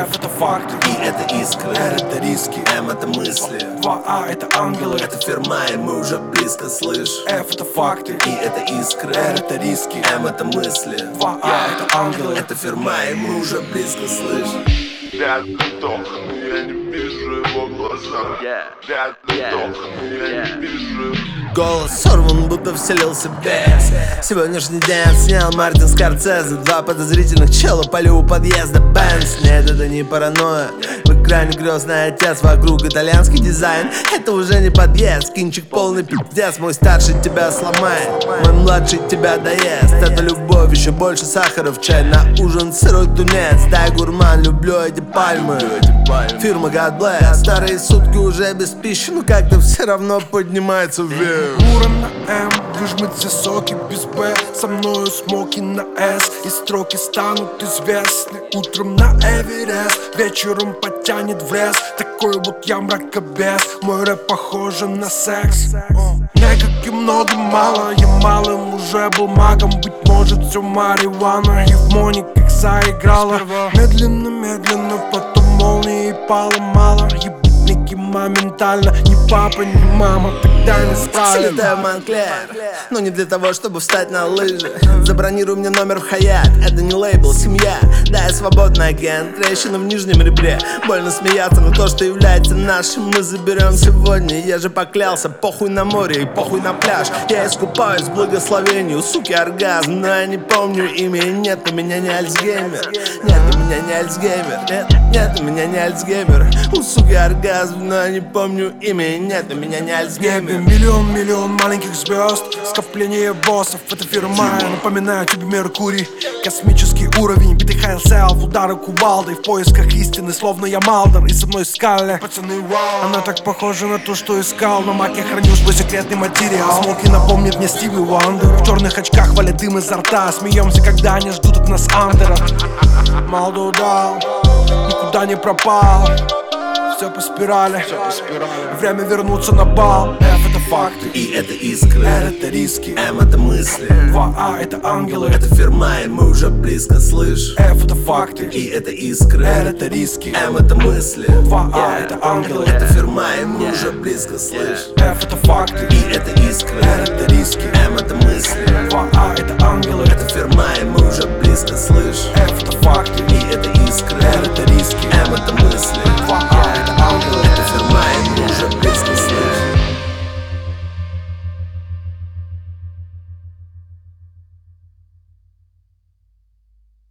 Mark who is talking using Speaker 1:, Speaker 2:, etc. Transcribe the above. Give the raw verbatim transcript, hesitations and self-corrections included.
Speaker 1: F это факты,
Speaker 2: И это искры,
Speaker 1: R это риски,
Speaker 2: М это мысли,
Speaker 1: два А это ангелы,
Speaker 2: это фирма, и мы уже близко, слышь.
Speaker 1: F это факты,
Speaker 2: И это искры,
Speaker 1: R это риски,
Speaker 2: М это мысли,
Speaker 1: два А это ангелы,
Speaker 2: это фирма, и мы уже близко, слышь.
Speaker 3: Пятый вдох, я не вижу его глаза. Пятый вдох, я не вижу.
Speaker 2: Голос сорван, будто вселился бес. Сегодняшний день снял Мартин Скорсезе. Два подозрительных чела пали у подъезда Бенц. Нет, это не паранойя. В экране грозный отец, вокруг итальянский дизайн. Это уже не подъезд, кинчик полный пиздец. Мой старший тебя сломает, мой младший тебя доест. Это любовь, еще больше сахара в чай. На ужин сырой тунец, дай гурман, люблю эти пальмы. Фирма God Bless, старые сутки уже без пищи, но как-то все равно поднимается вверх.
Speaker 1: Уром на М, выжмет все соки без Б. Со мною смоки на С, и строки станут известны. Утром на Эверест, вечером потянет в лес. Такой вот я мракобес, мой рэп похож на секс. Не как и много, мало, я малым уже был магом. Быть может все марихуана, и в мониках заиграла. Медленно, медленно, потом молнии пало мало. Ебутники моментально, ни папа, ни мама тогда не спали.
Speaker 2: Слетаю в Монклер, но не для того, чтобы встать на лыжи. Забронируй мне номер в Хаят, это не лейбл, семья. Да, я свободный агент, трещина в нижнем ребре. Больно смеяться, но то, что является нашим, мы заберем сегодня. Я же поклялся, похуй на море и похуй на пляж. Я искупаюсь в благословении, у суки оргазм. Но я не помню имя, и нет, у меня не Альцгеймер. Нет, у меня не Альцгеймер. Нет, нет, у меня не Альцгеймер. У суки оргазм, но я не помню имя, и нет, у меня не Альцгеймер.
Speaker 1: Миллион, миллион маленьких звезд, скопление боссов, это фирма. Напоминаю тебе Меркурий, космический уровень. Битый хайлсел в удары кувалдой, в поисках истины, словно я Малдер. И со мной Скалли, пацаны, вау. Она так похожа на то, что искал. На маке храню свой секретный материал. Смоки напомнит мне Стиви Уандер. В черных очках валит дым изо рта. Смеемся, когда они ждут от нас андера. Малдо дал, никуда не пропал. Все по спирали, время вернуться на бал. F это факты,
Speaker 2: И это искры,
Speaker 1: R это риски,
Speaker 2: М это мысли,
Speaker 1: два А это ангелы,
Speaker 2: это фирма, и мы уже близко, слышь.
Speaker 1: F это факты,
Speaker 2: И это искры,
Speaker 1: R это риски,
Speaker 2: М это мысли,
Speaker 1: два А это ангелы,
Speaker 2: это фирма, и мы уже близко, слышь.
Speaker 1: F это факты,
Speaker 2: И это искры,
Speaker 1: R это риски,
Speaker 2: М это мысли,
Speaker 1: два А это ангелы,
Speaker 2: это фирма, и мы уже близко, слышь.
Speaker 1: F это факты,
Speaker 2: И это искры,
Speaker 1: R это